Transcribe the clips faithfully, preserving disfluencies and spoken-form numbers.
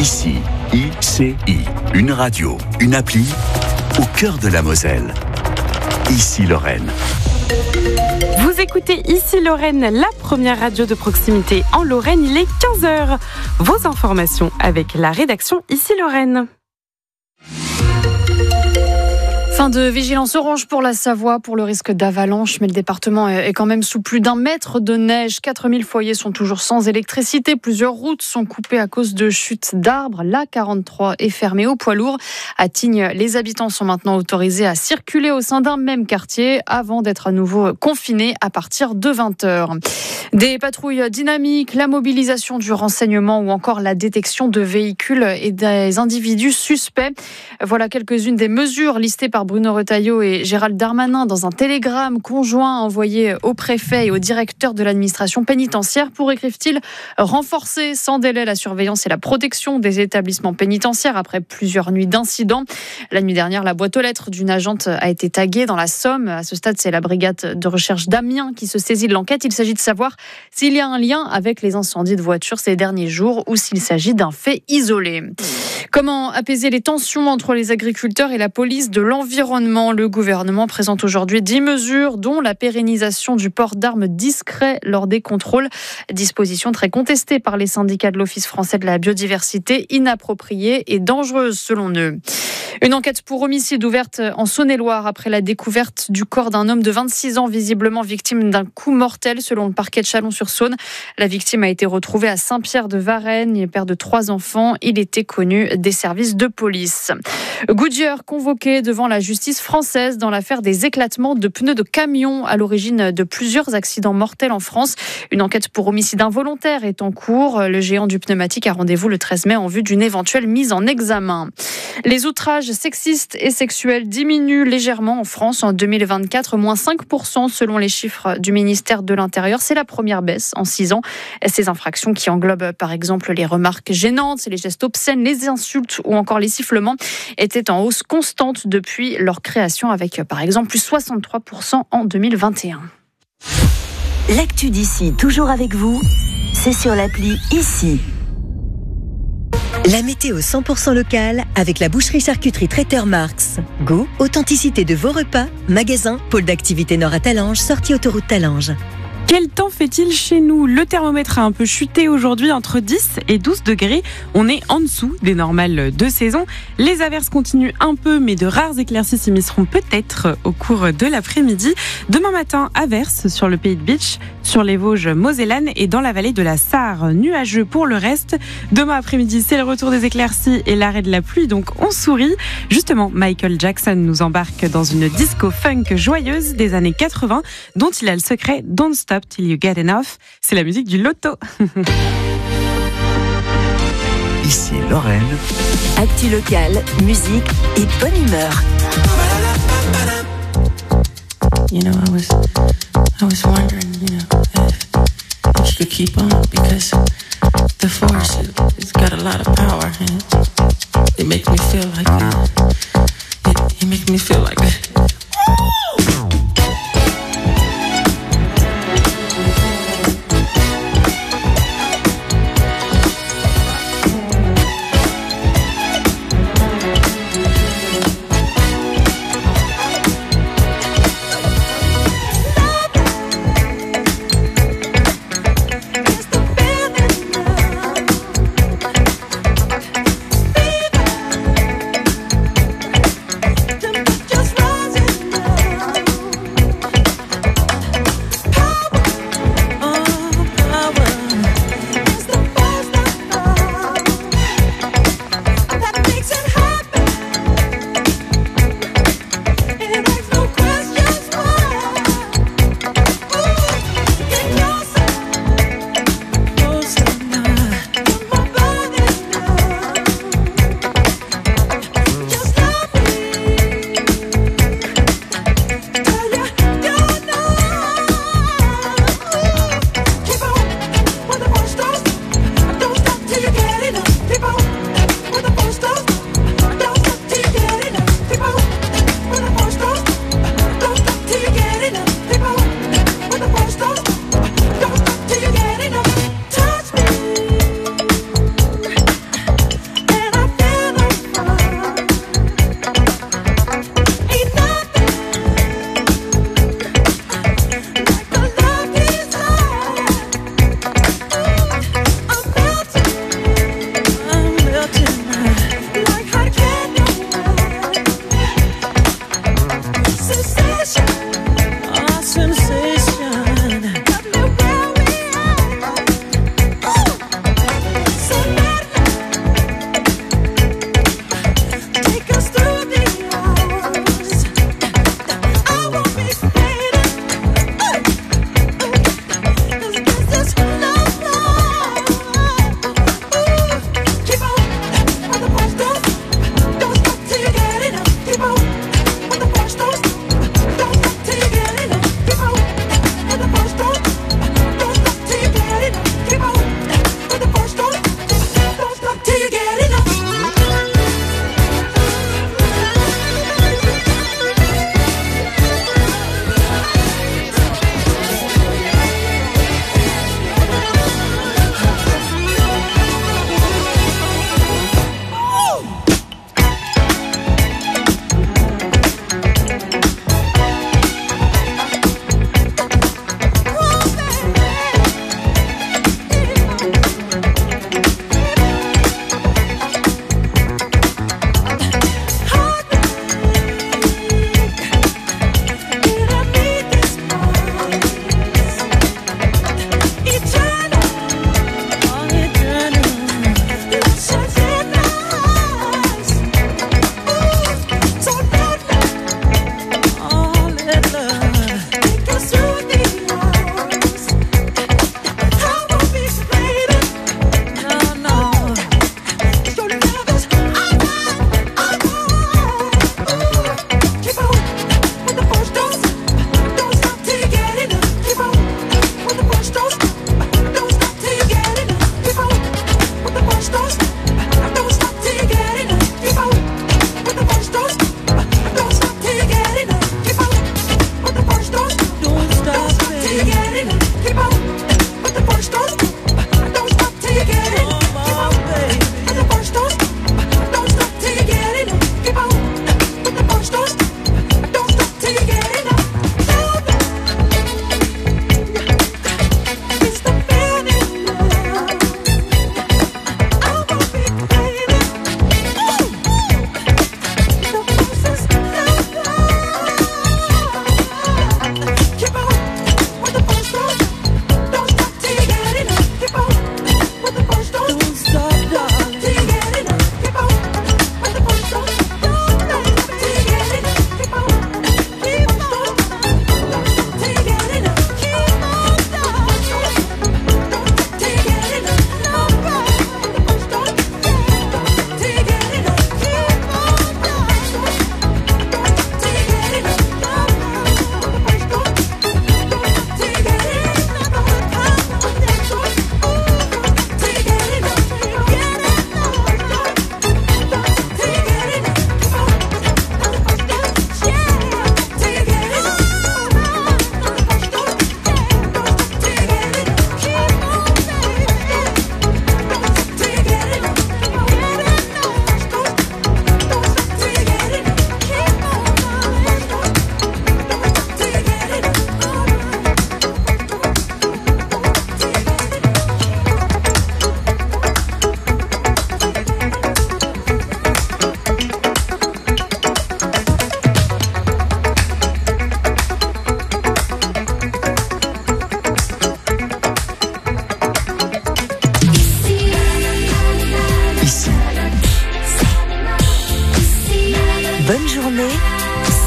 Ici, I C I, une radio, une appli au cœur de la Moselle. Ici Lorraine. Vous écoutez Ici Lorraine, la première radio de proximité en Lorraine. Il est quinze heures. Vos informations avec la rédaction Ici Lorraine. Fin de vigilance orange pour la Savoie pour le risque d'avalanche, mais le département est quand même sous plus d'un mètre de neige. quatre mille foyers sont toujours sans électricité. Plusieurs routes sont coupées à cause de chutes d'arbres. La quarante-trois est fermée au poids lourd. À Tignes, les habitants sont maintenant autorisés à circuler au sein d'un même quartier avant d'être à nouveau confinés à partir de vingt heures. Des patrouilles dynamiques, la mobilisation du renseignement ou encore la détection de véhicules et des individus suspects. Voilà quelques-unes des mesures listées par Bruno Retailleau et Gérald Darmanin dans un télégramme conjoint envoyé au préfet et au directeur de l'administration pénitentiaire pour, écrivent-ils, renforcer sans délai la surveillance et la protection des établissements pénitentiaires après plusieurs nuits d'incidents. La nuit dernière, la boîte aux lettres d'une agente a été taguée dans la Somme. À ce stade, c'est la brigade de recherche d'Amiens qui se saisit de l'enquête. Il s'agit de savoir s'il y a un lien avec les incendies de voitures ces derniers jours ou s'il s'agit d'un fait isolé. Comment apaiser les tensions entre les agriculteurs et la police de l'environnement ? Le gouvernement présente aujourd'hui dix mesures, dont la pérennisation du port d'armes discret lors des contrôles. Disposition très contestée par les syndicats de l'Office français de la biodiversité, inappropriée et dangereuse selon eux. Une enquête pour homicide ouverte en Saône-et-Loire après la découverte du corps d'un homme de vingt-six ans visiblement victime d'un coup mortel selon le parquet de Chalon-sur-Saône. La victime a été retrouvée à Saint-Pierre-de-Varennes, père de trois enfants. Il était connu des services de police. Goodyear convoqué devant la justice française dans l'affaire des éclatements de pneus de camions à l'origine de plusieurs accidents mortels en France. Une enquête pour homicide involontaire est en cours. Le géant du pneumatique a rendez-vous le treize mai en vue d'une éventuelle mise en examen. Les outrages sexistes et sexuels diminuent légèrement en France en deux mille vingt-quatre, moins cinq pour cent selon les chiffres du ministère de l'Intérieur. C'est la première baisse en six ans. Ces infractions qui englobent par exemple les remarques gênantes, les gestes obscènes, les insultes ou encore les sifflements étaient en hausse constante depuis leur création avec par exemple plus soixante-trois pour cent en deux mille vingt et un. L'actu d'ici, toujours avec vous, c'est sur l'appli Ici. La météo cent pour cent locale avec la boucherie-charcuterie Traiteur Marx. Goût, authenticité de vos repas, magasin, pôle d'activité nord à Talange, sortie autoroute Talange. Quel temps fait-il chez nous ? Le thermomètre a un peu chuté aujourd'hui, entre dix et douze degrés. On est en dessous des normales de saison. Les averses continuent un peu, mais de rares éclaircies s'immisceront peut-être au cours de l'après-midi. Demain matin, averses sur le Pays de Bitche, sur les Vosges mosellanes et dans la vallée de la Sarre. Nuageux pour le reste. Demain après-midi, c'est le retour des éclaircies et l'arrêt de la pluie, donc on sourit. Justement, Michael Jackson nous embarque dans une disco funk joyeuse des années quatre-vingts, dont il a le secret Don't Stop Till You Get Enough. C'est la musique du loto. Ici Lorraine. Actu locale, musique et bonne humeur. You know, I was, I was wondering, you know, if, if you could keep on, because the force, it, it's got a lot of power, and it makes me feel like that. It, it makes me feel like that. Just rise.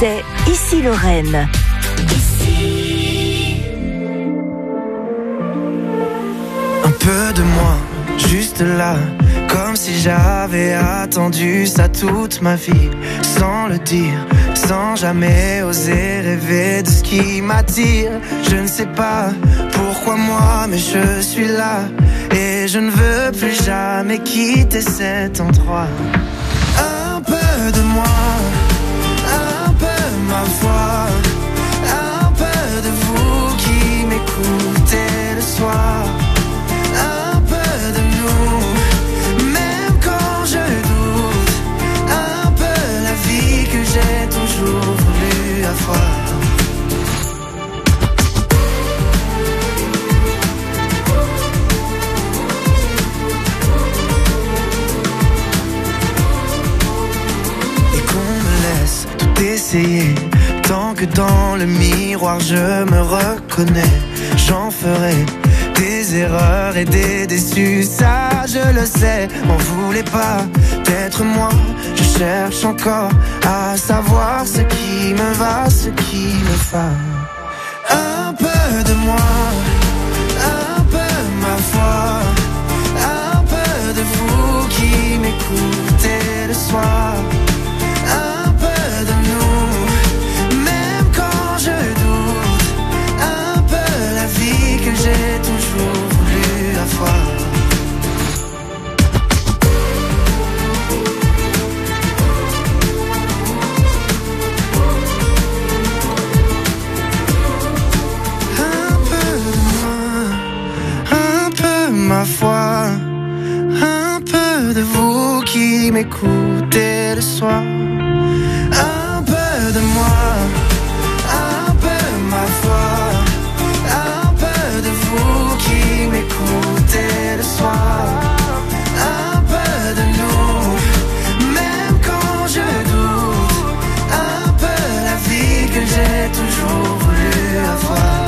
C'est Ici Lorraine. Un peu de moi, juste là, comme si j'avais attendu ça toute ma vie, sans le dire, sans jamais oser rêver de ce qui m'attire. Je ne sais pas pourquoi moi, mais je suis là, et je ne veux plus jamais quitter cet endroit. Un peu de moi, un peu ma foi, un peu de vous qui m'écoutez le soir. Un peu de nous, même quand je doute, un peu la vie que j'ai toujours voulu avoir. Et qu'on me laisse tout essayer, tant que dans le miroir je me reconnais, j'en ferai des erreurs et des déçus, ça je le sais. M'en voulez pas d'être moi, je cherche encore à savoir ce qui me va, ce qui me va. Un peu de moi, un peu ma foi, un peu de vous qui m'écoutez le soir. Un peu de nous, même quand je doute, un peu la vie que j'ai toujours voulu avoir. Un peu de moi, un peu ma foi, un peu de vous qui m'écoutez le soir. Un peu de moi, un peu ma foi, un peu de vous qui m'écoutez le soir. Un peu de nous, même quand je doute, un peu la vie que j'ai toujours voulu avoir.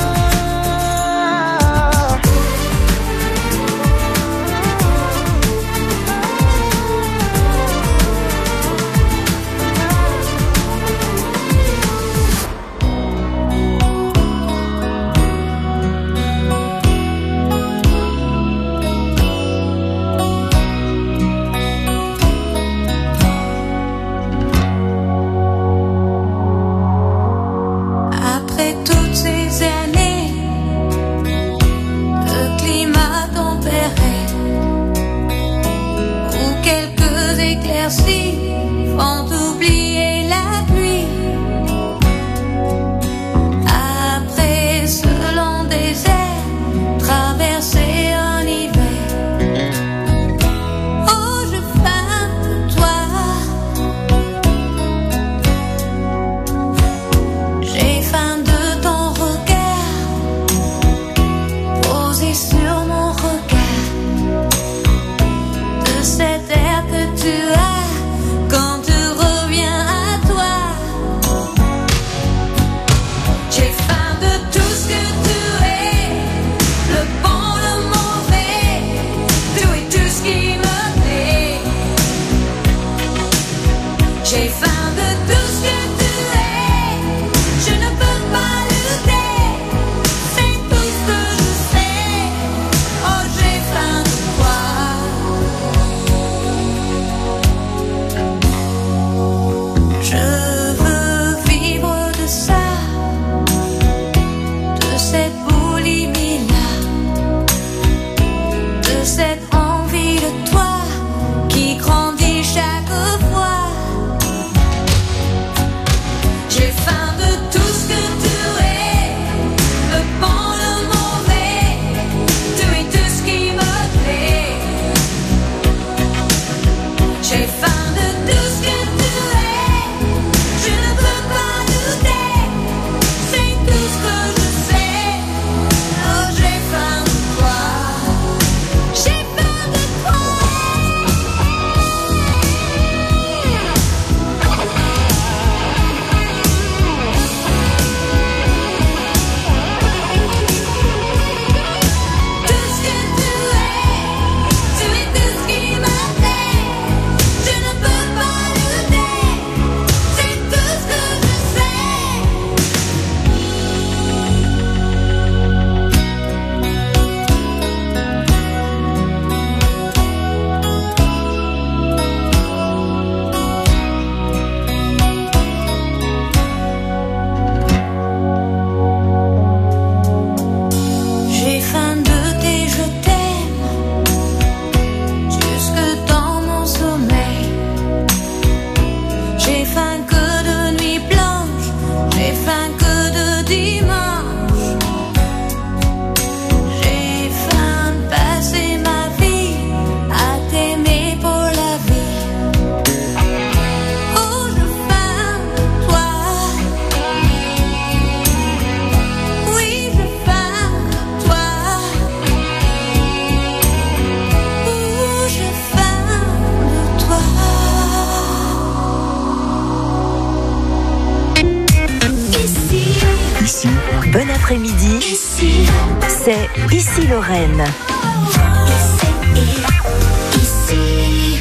après-midi, Ici, c'est Ici Lorraine. ici, ici.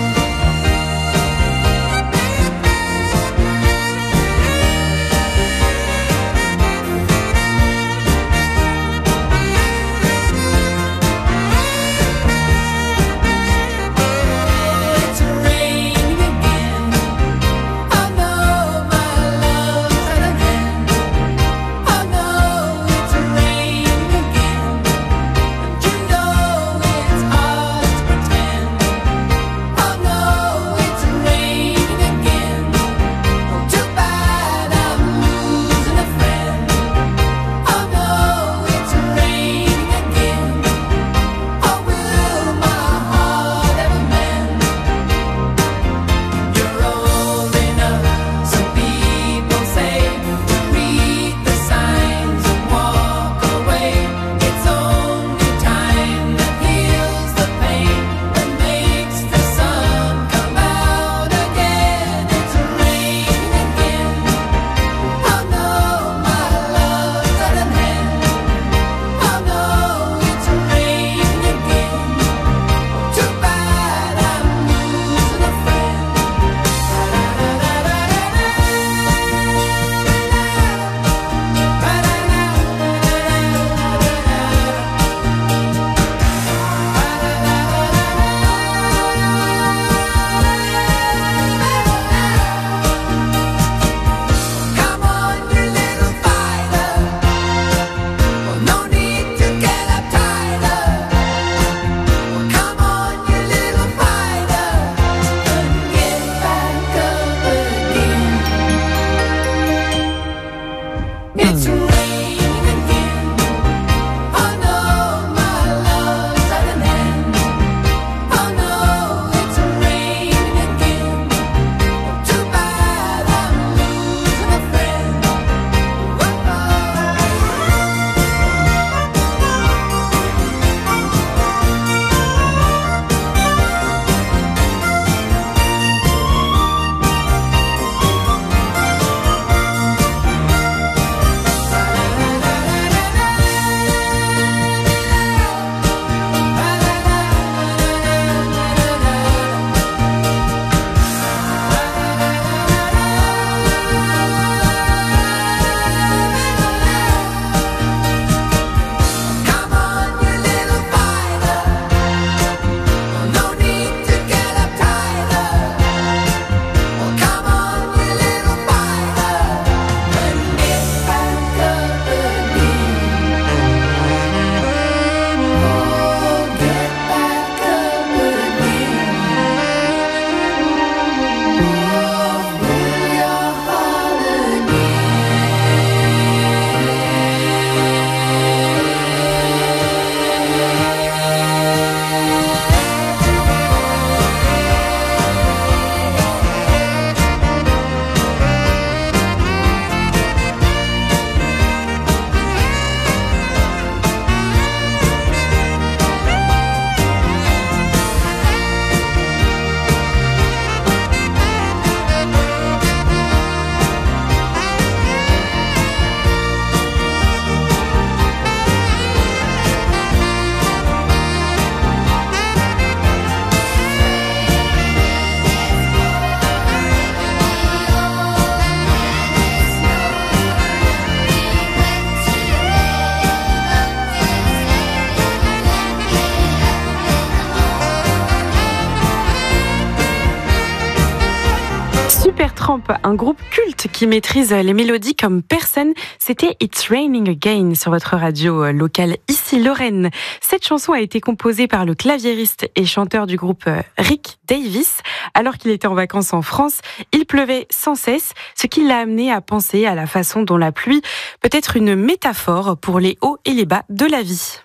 Supertramp, un groupe culte qui maîtrise les mélodies comme personne. C'était It's Raining Again sur votre radio locale ici Lorraine. Cette chanson a été composée par le claviériste et chanteur du groupe Rick Davies. Alors qu'il était en vacances en France, il pleuvait sans cesse, ce qui l'a amené à penser à la façon dont la pluie peut être une métaphore pour les hauts et les bas de la vie.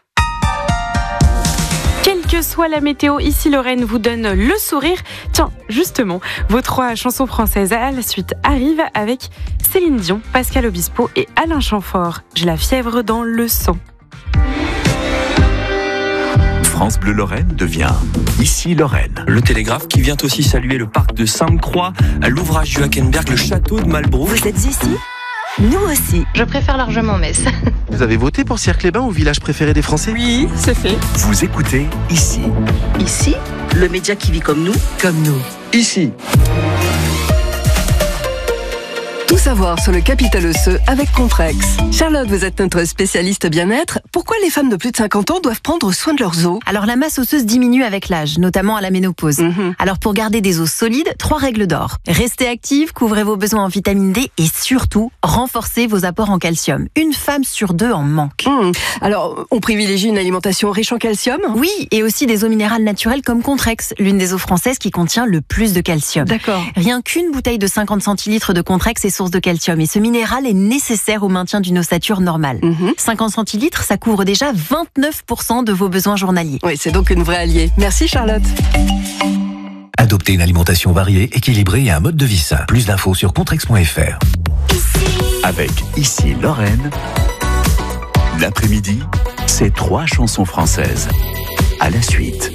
Quelle que soit la météo, ici Lorraine vous donne le sourire. Tiens, justement, vos trois chansons françaises à la suite arrivent avec Céline Dion, Pascal Obispo et Alain Chamfort. J'ai la fièvre dans le sang. France Bleu Lorraine devient Ici Lorraine. Le Télégraphe qui vient aussi saluer le parc de Sainte-Croix, l'ouvrage du Hackenberg, le château de Malbrook. Vous êtes ici ? Nous aussi. Je préfère largement Metz. Vous avez voté pour Sierre-les-Bains au village préféré des Français ? Oui, c'est fait. Vous écoutez Ici. Ici, le média qui vit comme nous, comme nous. Ici. Tout savoir sur le capital osseux avec Comprex. Charlotte, vous êtes notre spécialiste bien-être. Pourquoi les femmes de plus de cinquante ans doivent prendre soin de leurs os ? Alors la masse osseuse diminue avec l'âge, notamment à la ménopause. Mmh. Alors pour garder des os solides, trois règles d'or. Restez active, couvrez vos besoins en vitamine D et surtout, renforcez vos apports en calcium. Une femme sur deux en manque. Mmh. Alors, on privilégie une alimentation riche en calcium ? Oui, et aussi des eaux minérales naturelles comme Contrex, l'une des eaux françaises qui contient le plus de calcium. D'accord. Rien qu'une bouteille de cinquante centilitres de Contrex est source de calcium et ce minéral est nécessaire au maintien d'une ossature normale. Mmh. cinquante centilitres, ça couvre déjà vingt-neuf pour cent de vos besoins journaliers. Oui, c'est donc une vraie alliée. Merci Charlotte. Adoptez une alimentation variée, équilibrée et un mode de vie sain. Plus d'infos sur contrex point f r. Avec Ici Lorraine, l'après-midi, c'est trois chansons françaises. À la suite.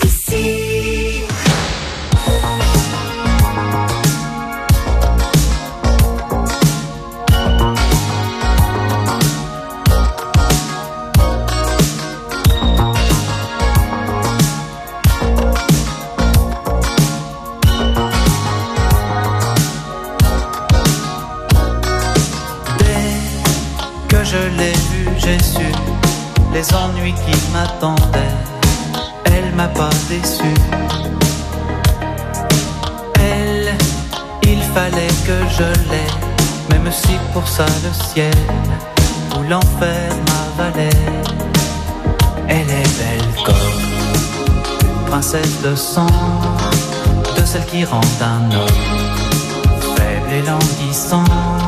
Je l'ai vue, j'ai su les ennuis qui m'attendaient. Elle m'a pas déçu. Elle, il fallait que je l'aie, même si pour ça le ciel ou l'enfer m'avalait. Elle est belle comme une princesse de sang, de celle qui rend un homme faible et languissant.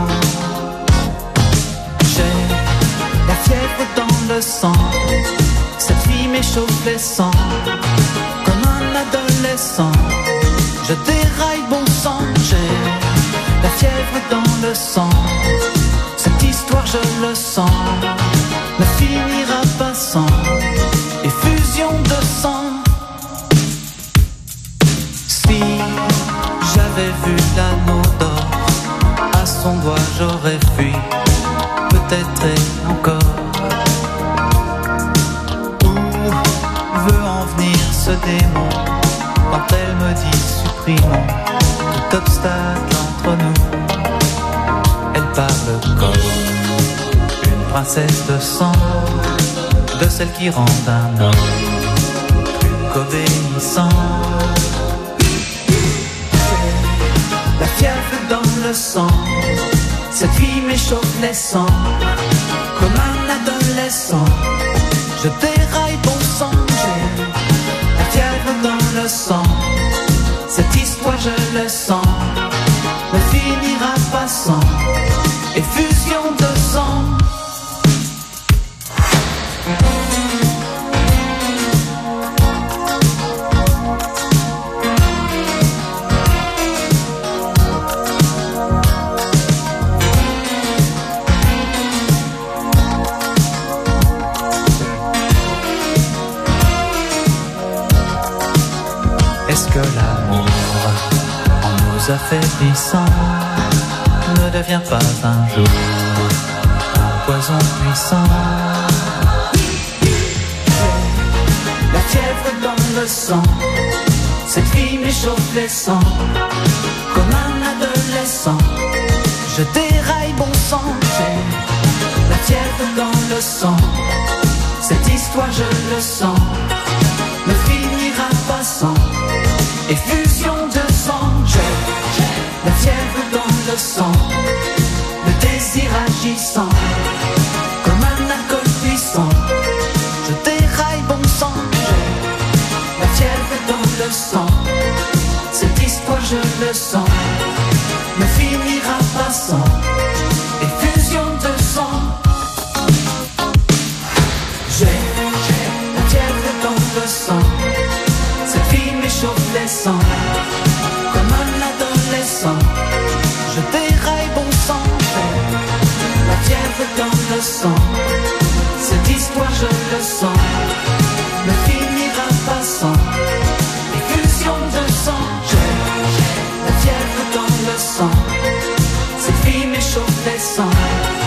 Fièvre dans le sang, cette fille m'échauffe les sangs. Comme un adolescent, je déraille bon sang. J'ai la fièvre dans le sang, cette histoire je le sens, ne finira pas sans effusion de sang. Si j'avais vu l'anneau d'or à son doigt, j'aurais fui, peut-être et encore. Où veut en venir ce démon quand elle me dit supprimons tout obstacle entre nous? Elle parle comme une princesse de sang, de celle qui rend un homme plus qu'obéissant. La fièvre dans le sang, cette fille m'échauffe les sangs. Comme un adolescent, je déraille bon sang. J'ai la fièvre dans le sang, cette histoire je le sens, ne finira pas sans effusion de sang. Que l'amour, en nous affaiblissant, ne devient pas un jour un poison puissant. La fièvre dans le sang, cette fille m'échauffe les sangs. Comme un adolescent, je déraille bon sang. J'ai la fièvre dans le sang, cette histoire je le sens, ne finira pas sans effusion de sang. J'ai la fièvre dans le sang, le désir agissant, comme un alcool puissant, je déraille bon sang. J'ai la fièvre dans le sang, cette histoire je le sens, ne finira pas sans effusion de sang. J'ai la fièvre dans le sang, cette fille m'échauffe les sangs. Comme un adolescent, je déraille bon sang. J'ai la fièvre dans le sang, cette histoire je le sens, ne finira pas sans effusion de sang. J'ai la fièvre dans le sang, cette fille m'échauffe les sangs.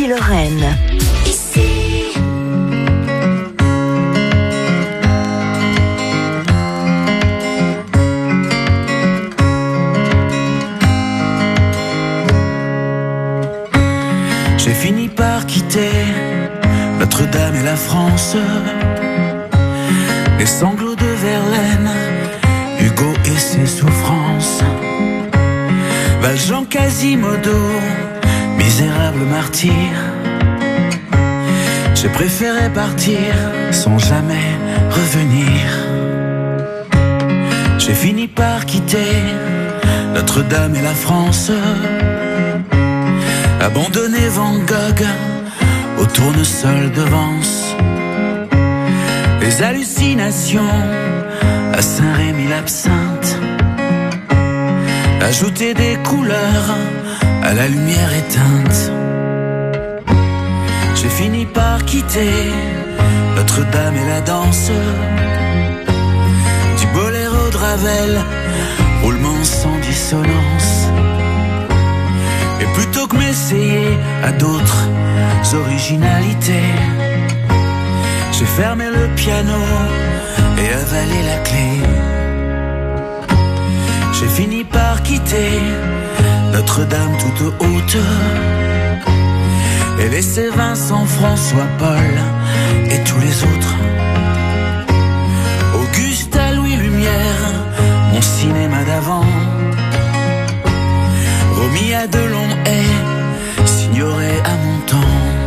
Midi-Lorraine. Ici. J'ai fini par quitter Notre-Dame et la France, les sanglots de Verlaine, Hugo et ses souffrances, Valjean, Quasimodo, misérable martyr. J'ai préféré partir sans jamais revenir. J'ai fini par quitter Notre-Dame et la France, abandonner Van Gogh au tournesol de Vence, les hallucinations à Saint-Rémy-l'Absinthe, ajouter des couleurs à la lumière éteinte. J'ai fini par quitter Notre-Dame et la danse, du boléro de Ravel, roulement sans dissonance. Et plutôt que m'essayer à d'autres originalités, j'ai fermé le piano et avalé la clé. J'ai fini par quitter Notre-Dame toute haute et laisser Vincent, François, Paul et tous les autres. Auguste à Louis Lumière, mon cinéma d'avant, remis à de longs haies, signoré à mon temps.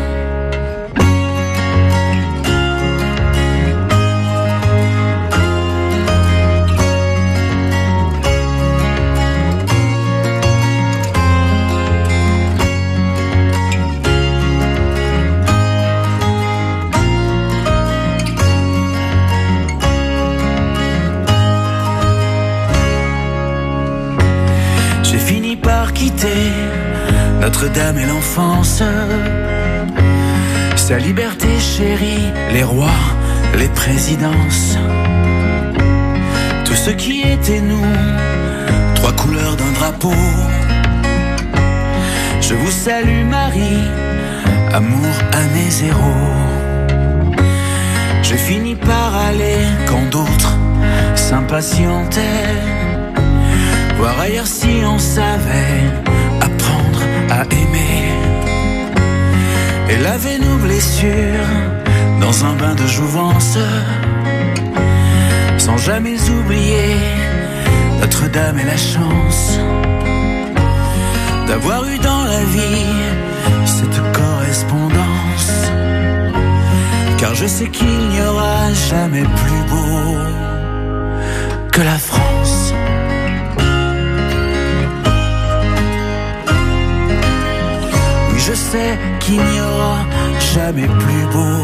Quitter Notre-Dame et l'enfance, sa liberté chérie, les rois, les présidences, tout ce qui était nous, trois couleurs d'un drapeau. Je vous salue Marie, amour année zéro. J'ai fini par aller quand d'autres s'impatientaient, voir ailleurs si on savait apprendre à aimer et laver nos blessures dans un bain de jouvence, sans jamais oublier Notre-Dame et la chance d'avoir eu dans la vie cette correspondance. Car je sais qu'il n'y aura jamais plus beau que la France. Je sais qu'il n'y aura jamais plus beau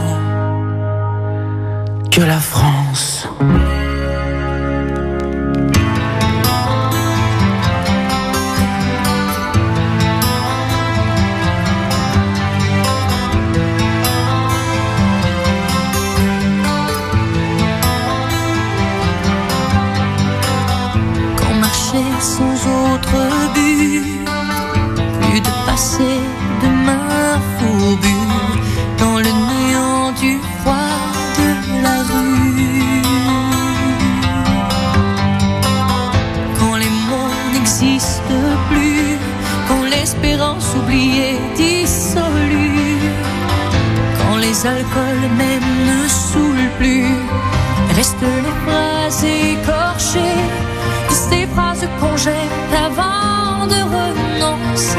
que la France. Quand marcher sans autre but, plus de passer de main fourbue dans le néant du froid de la rue. Quand les mots n'existent plus, quand l'espérance oubliée dissolue, quand les alcools même ne saoulent plus, restent les phrases écorchées, ces phrases qu'on jette avant de renoncer.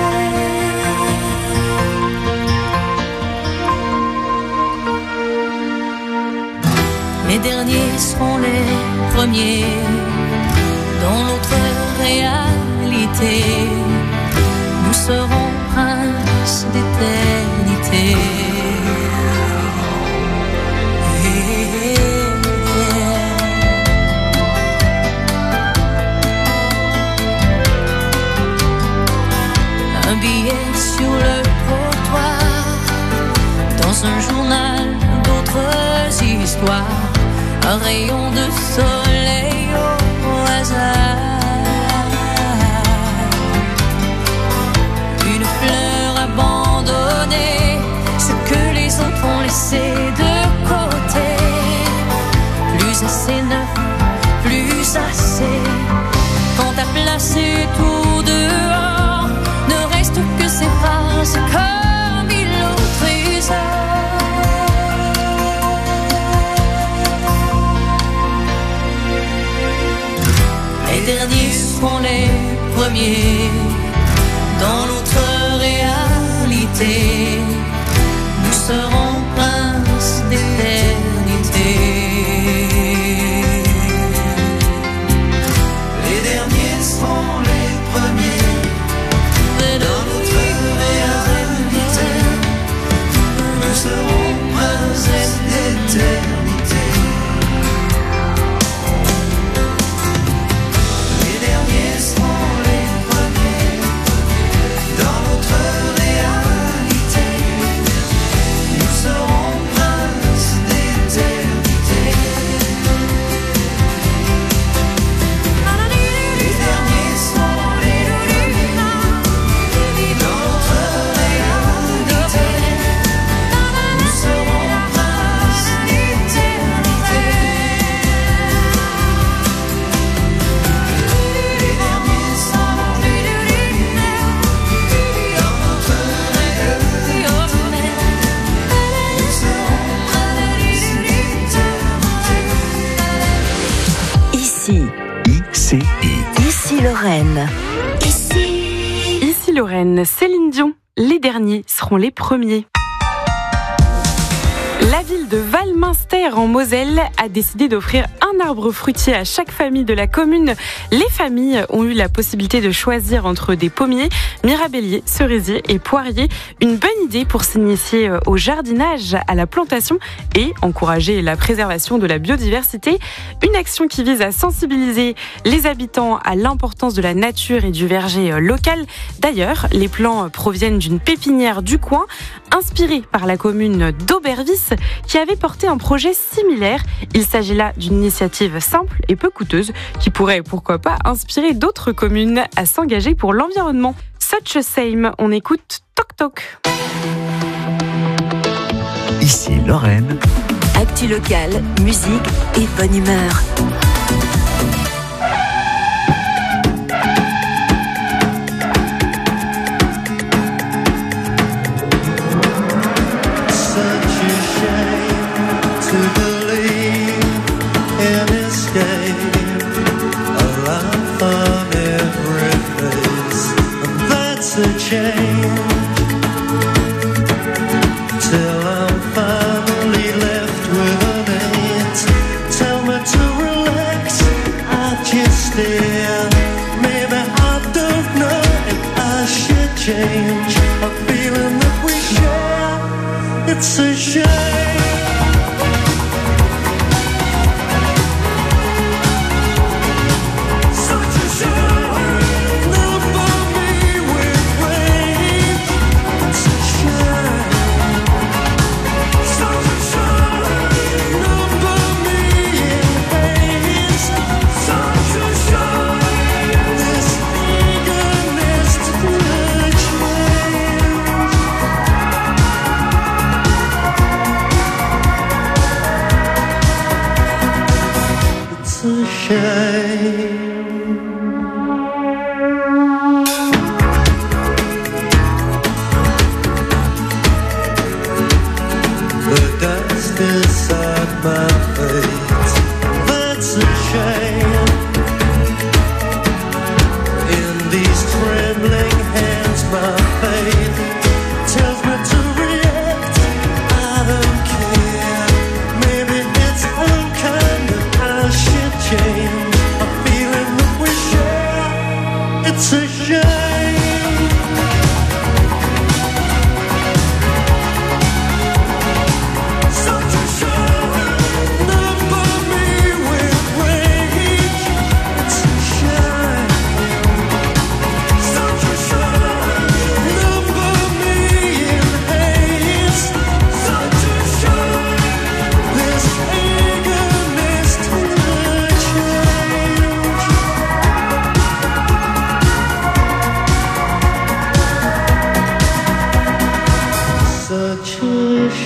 Les derniers seront les premiers dans notre réalité. Nous serons princes d'éternité. Un billet sur le trottoir, dans un journal d'autres histoires, un rayon de soleil au hasard, une fleur abandonnée laissé de côté. Plus assez neuf, plus assez. Quand t'as placé tout dehors, ne reste que ces phrases comme il au trésor. Les derniers seront les premiers dans notre réalité. Nous serons princes d'éternité. Les derniers seront les premiers dans notre réalité. Nous serons princes d'éternité. Les derniers seront les premiers dans notre réalité. Nous serons princes d'éternité. Les derniers seront les premiers dans notre réalité. Nous serons princes d'éternité. Les derniers seront les premiers dans notre réalité. Nous serons princes d'éternité. Ici, I C I. ici Lorraine. Ici, Ici Lorraine, Céline Dion. Les derniers seront les premiers. La ville de Valminster en Moselle a décidé d'offrir un arbre fruitier à chaque famille de la commune. Les familles ont eu la possibilité de choisir entre des pommiers, mirabelliers, cerisiers et poiriers. Une bonne idée pour s'initier au jardinage, à la plantation et encourager la préservation de la biodiversité. Une action qui vise à sensibiliser les habitants à l'importance de la nature et du verger local. D'ailleurs, les plants proviennent d'une pépinière du coin, inspirée par la commune d'Aubervis, qui avait porté un projet similaire. Il s'agit là d'une initiative simple et peu coûteuse qui pourrait, pourquoi pas, inspirer d'autres communes à s'engager pour l'environnement. Such a Same, on écoute Toc Toc. Ici Lorraine. Actu locale, musique et bonne humeur. It's a shame.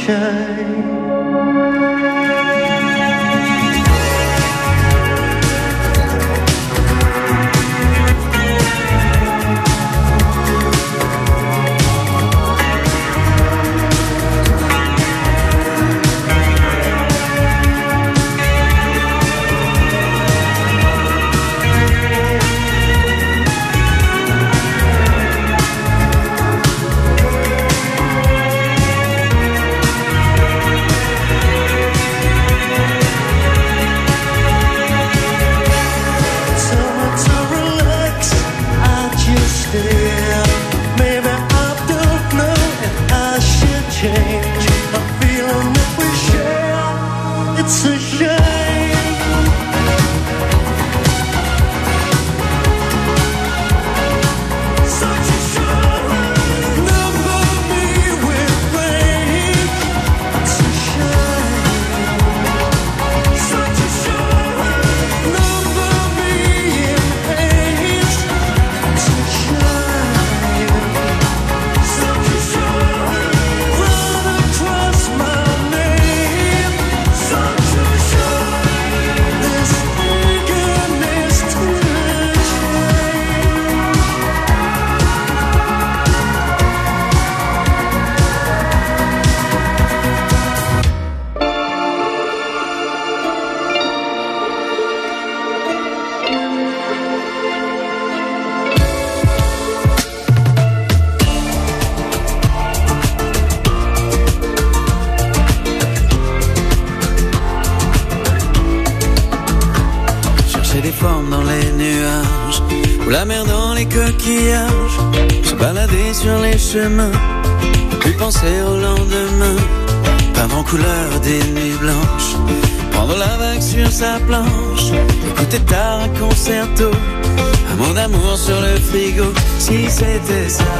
shine. Dans les nuages, ou la mer dans les coquillages, se balader sur les chemins, plus penser au lendemain, peindre en couleur des nuits blanches, prendre la vague sur sa planche, écouter tard un concerto, un mot d'amour sur le frigo, si c'était ça,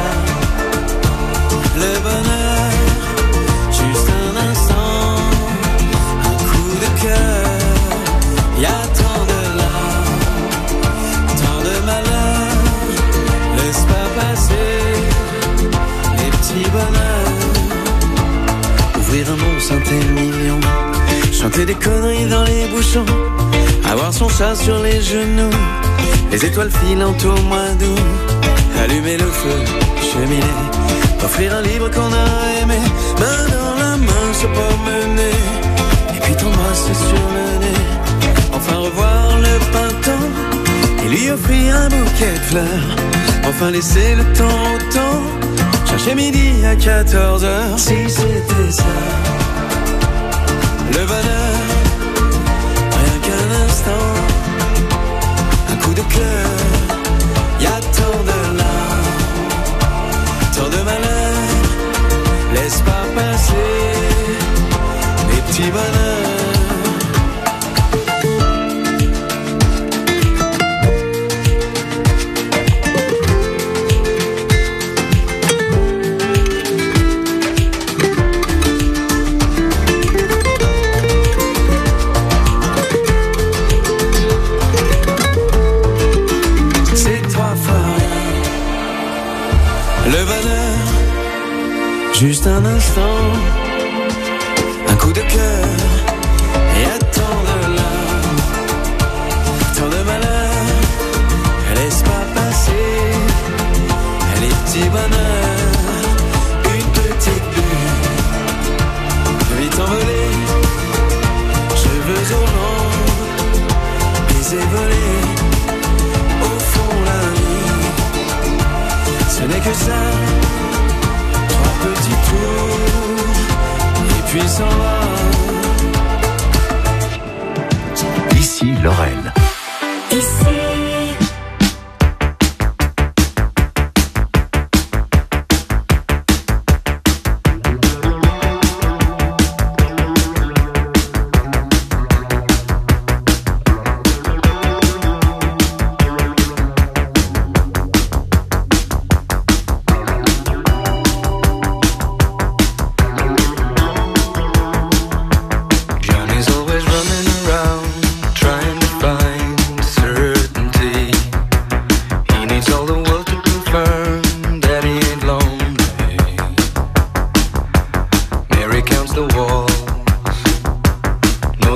le bonheur, juste un instant, un coup de cœur, y a tant de laisse pas passer les petits bonheurs. Ouvrir un bon synthé-million, chanter des conneries dans les bouchons, avoir son chat sur les genoux, les étoiles filantes au mois d'août, allumer le feu, cheminer, offrir un livre qu'on a aimé, main dans la main se promener, et puis t'embrasser sur le nez, enfin revoir le printemps et lui offrir un bouquet de fleurs. Enfin laisser le temps au temps, chercher midi à quatorze heures. Si c'était ça, le bonheur, rien qu'un instant, un coup de cœur, y a tant de larmes, tant de malheur, laisse pas passer les petits bonheurs. Juste un instant, un coup de cœur, et à tant de larmes, tant de malheur, laisse pas passer les petits bonheurs, une petite bulle, vite envolée, cheveux au vent, baisers volés, au fond la nuit, ce n'est que ça. Petit tour, et puis s'en va. Ici Lorraine. Ici Johnny's always running around trying to find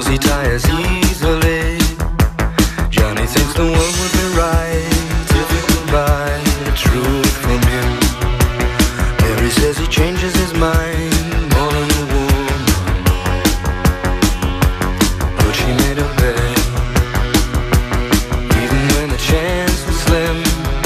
knows he tires easily. Johnny thinks the world would be right if he could buy the truth from him. Mary says he changes his mind more than a woman, but she made a bet, even when the chance was slim.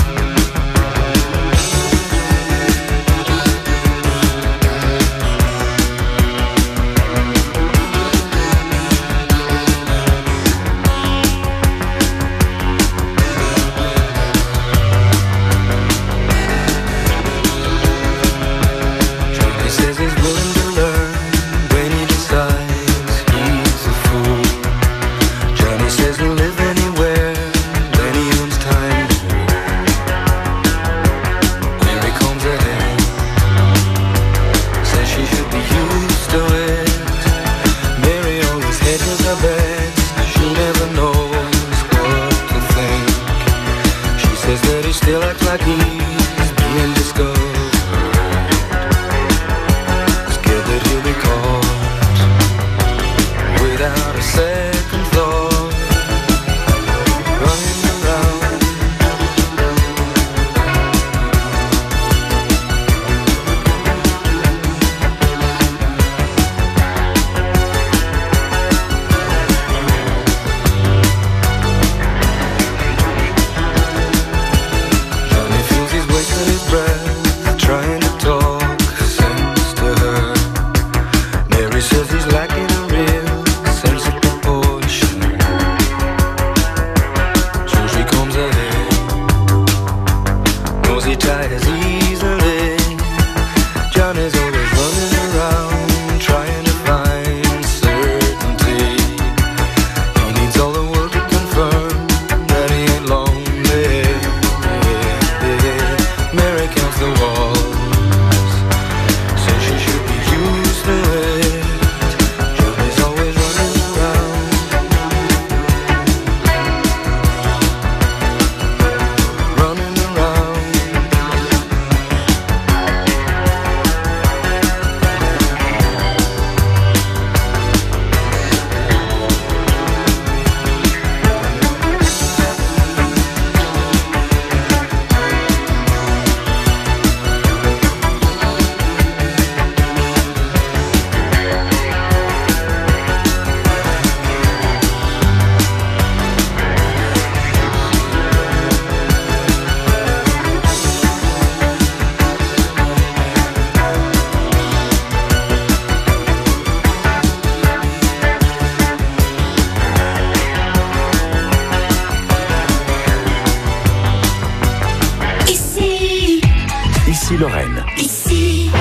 Lorraine. Ici.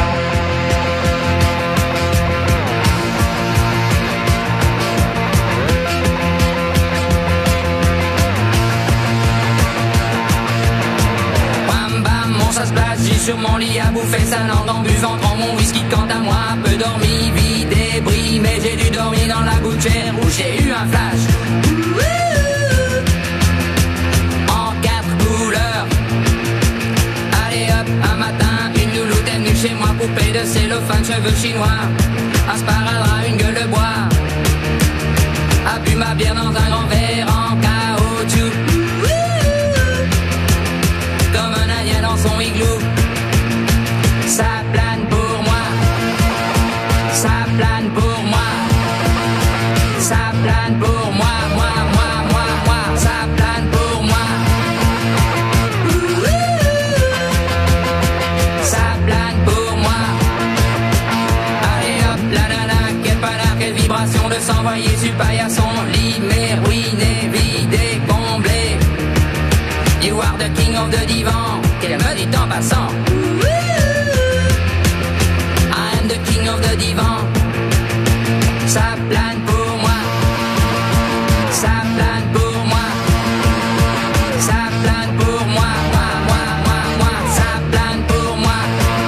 Bam bam, mon ça se passe, j'ai sur mon lit à bouffer sa langue en buvant dans mon whisky. Quant à moi, peu dormi, vide et bris, mais j'ai dû dormir dans la gouttière où j'ai eu un flash. En quatre couleurs. Allez hop, un matin, une louloute est venue chez moi, poupée de cellophane, cheveux chinois, un sparadrap, une gueule de bois, a bu ma bière dans un grand verre en caoutchouc, comme un indien dans son igloo. Ça plane pour moi, ça plane pour moi, ça plane pour moi, moi, moi, moi, moi, ça plane pour moi. Ça plane pour moi. Allez hop, la nana, quel panard, quelle vibration de s'envoyer sur paillasson, limé, ruiné, vidé, comblé. You are the king of the divan, qu'elle me dit en passant. I am the king of the divan. Ça plane pour moi. Ça plane pour moi. Ça plane pour moi. Moi, moi, moi, moi. Ça plane pour moi.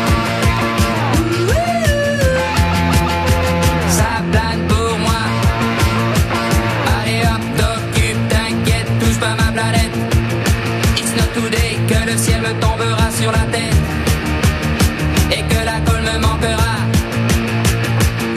Ça plane pour moi. Allez hop, t'occupe, t'inquiète, touche pas ma planète. It's not today que le ciel me tombera sur la tête et que la colle me manquera.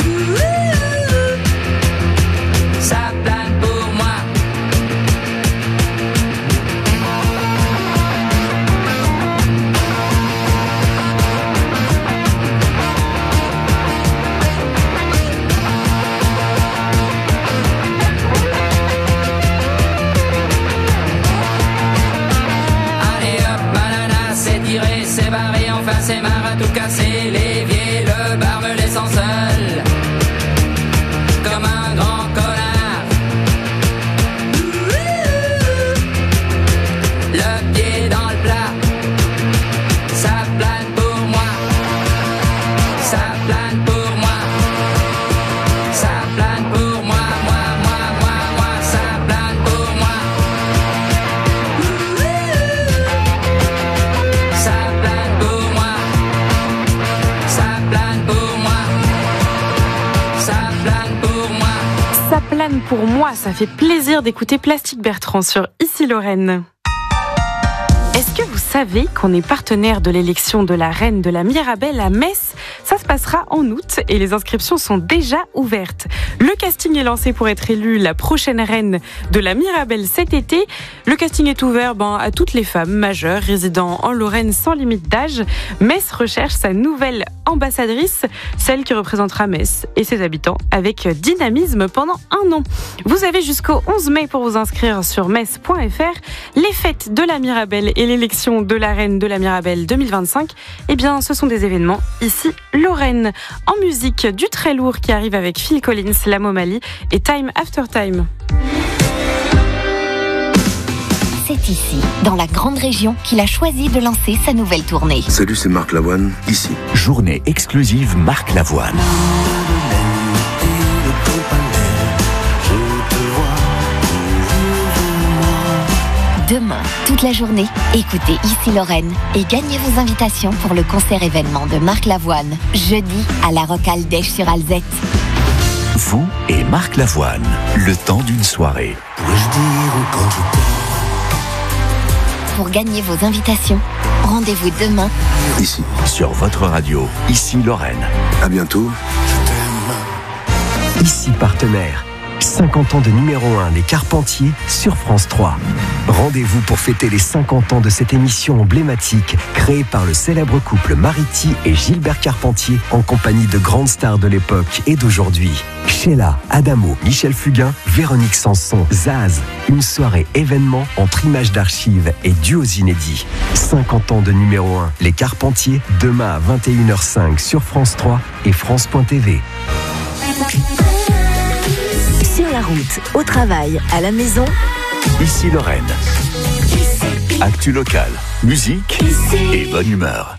plane pour moi. Ça plane pour moi, moi, moi, moi, moi. Ça plane pour moi. Ça plane pour moi. Ça plane pour moi. Ça plane pour moi. Ça plane pour moi, ça fait plaisir d'écouter Plastique Bertrand sur Ici Lorraine. Est-ce que vous savez qu'on est partenaire de l'élection de la reine de la Mirabelle à Metz ? Ça se passera en août et les inscriptions sont déjà ouvertes. Le casting est lancé pour être élue la prochaine reine de la Mirabelle cet été. Le casting est ouvert ben, à toutes les femmes majeures résidant en Lorraine sans limite d'âge. Metz recherche sa nouvelle ambassadrice, celle qui représentera Metz et ses habitants avec dynamisme pendant un an. Vous avez jusqu'au onze mai pour vous inscrire sur metz point f r. Les fêtes de la Mirabelle et l'élection de la reine de la Mirabelle deux mille vingt-cinq, eh bien, ce sont des événements ici, Lorraine. En musique, du très lourd qui arrive avec Phil Collins, La Momali et Time After Time. C'est ici, dans la grande région, qu'il a choisi de lancer sa nouvelle tournée. Salut, c'est Marc Lavoine, ici. Journée exclusive Marc Lavoine. Demain, toute la journée, écoutez Ici Lorraine et gagnez vos invitations pour le concert événement de Marc Lavoine, jeudi à la Rocale d'Esch-sur-Alzette. Vous et Marc Lavoine, le temps d'une soirée. Pourrais-je dire quand je t'aime? Pour gagner vos invitations, rendez-vous demain. Ici, sur votre radio, Ici Lorraine. À bientôt. Ici partenaire. cinquante ans de numéro un des Carpentiers sur France trois. Rendez-vous pour fêter les cinquante ans de cette émission emblématique créée par le célèbre couple Mariti et Gilbert Carpentier en compagnie de grandes stars de l'époque et d'aujourd'hui. Sheila, Adamo, Michel Fugain, Véronique Sanson, Zaz. Une soirée événement entre images d'archives et duos inédits. cinquante ans de numéro un, les Carpentiers, demain à vingt et une heures cinq sur France trois et France point t v. Sur la route, au travail, à la maison. Ici Lorraine. Actu locale, musique et bonne humeur.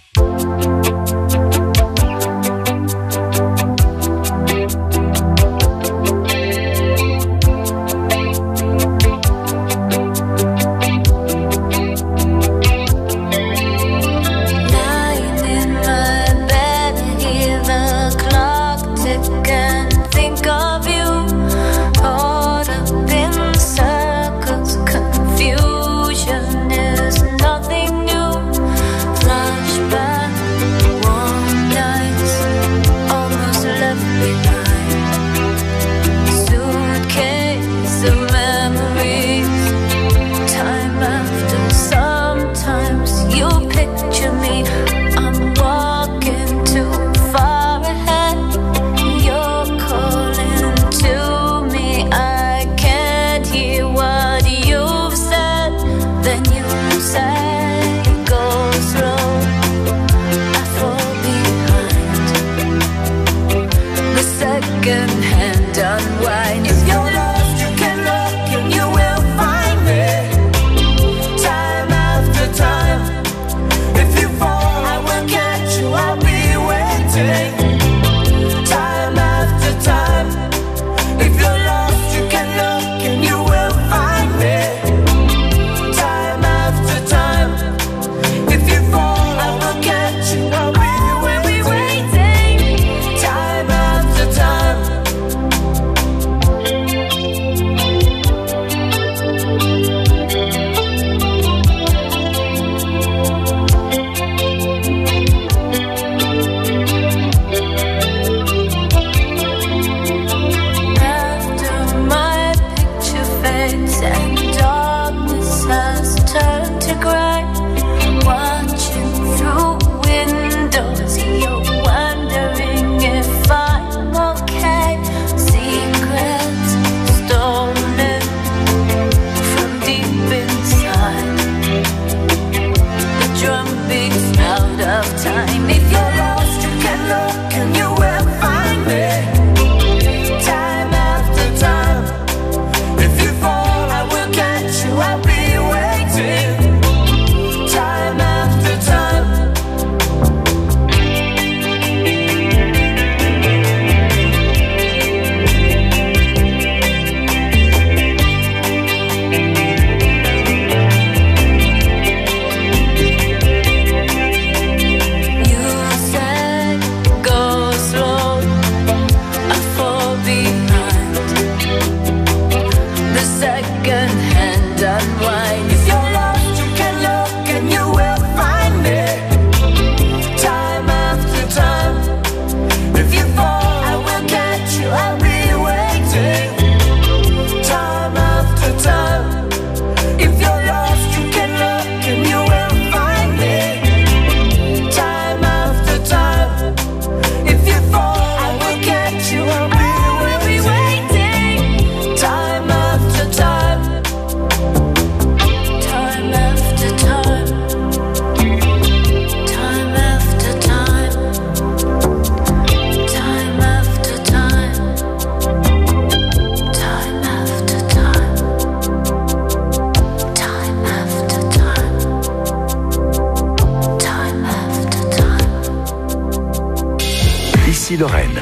Ici Lorraine.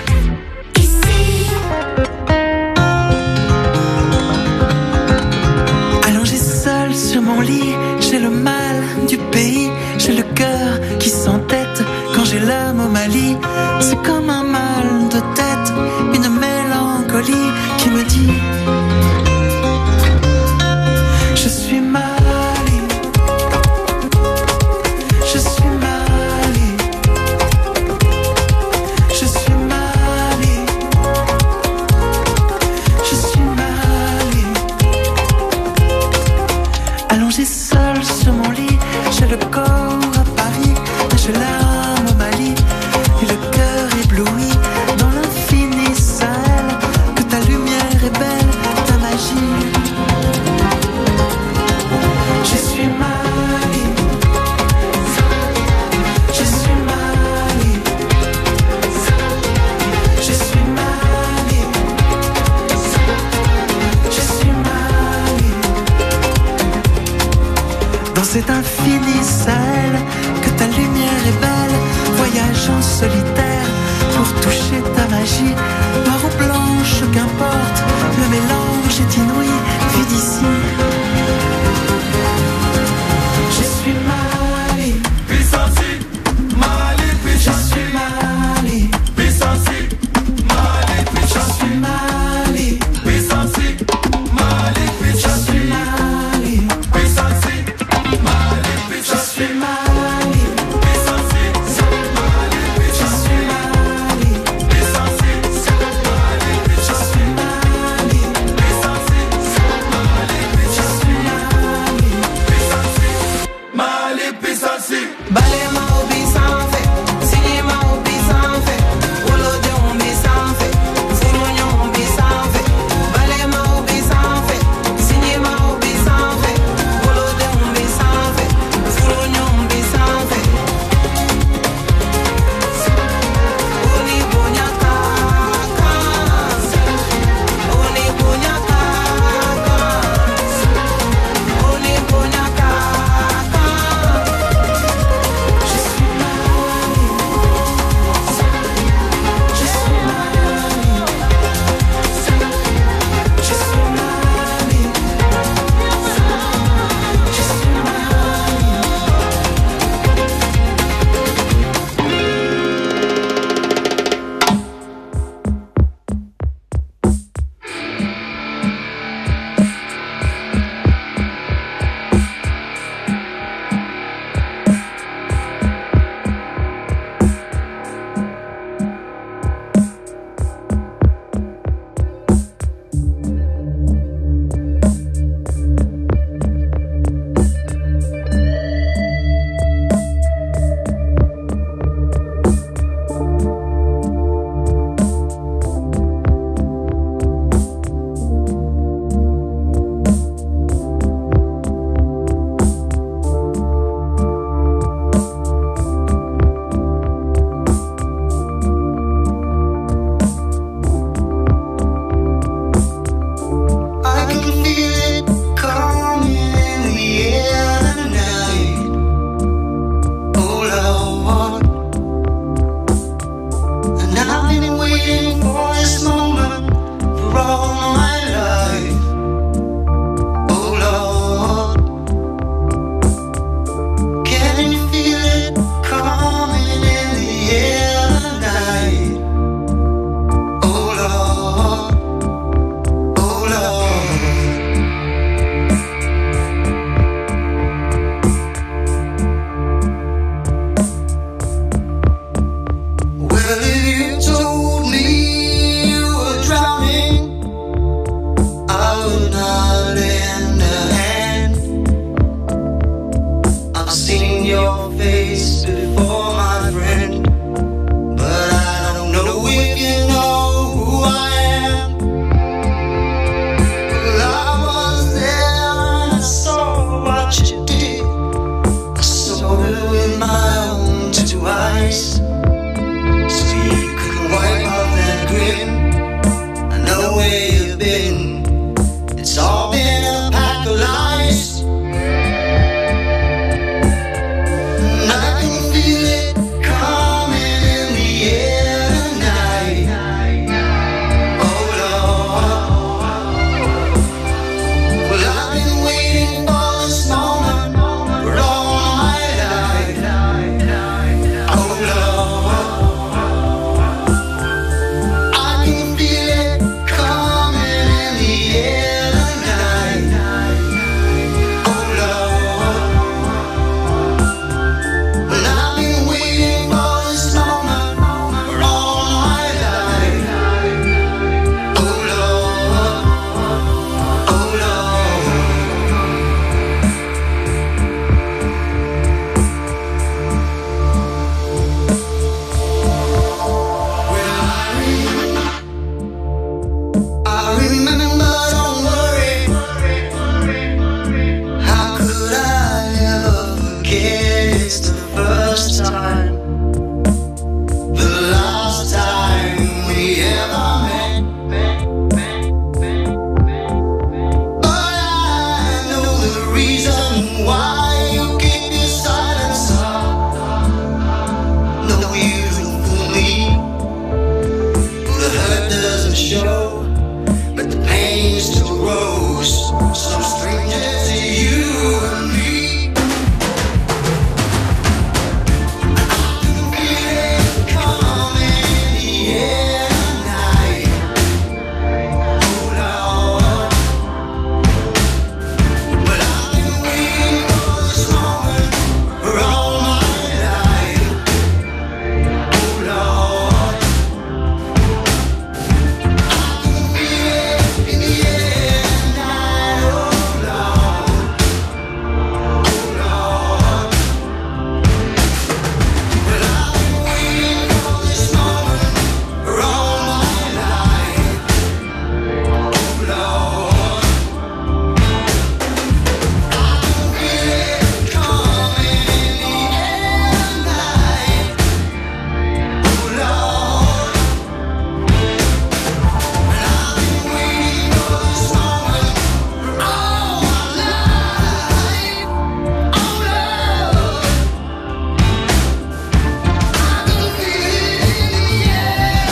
Allongé seul sur mon lit, j'ai le mal du pays, j'ai le cœur qui s'entête quand j'ai l'âme au Mali. C'est comme un mal de tête, une mélancolie qui me dit je suis Mali, je suis Mali, je suis Mali, je suis Mali. Allongé seul sur mon lit, j'ai le corps à Paris, mais j'ai l'âme au Mali et le cœur ébloui dans l'infini Sahel. Que ta lumière est belle, ta magie. Je suis Mali, je suis Mali, je suis Mali, je suis Mali. Dans cet infini Sahel.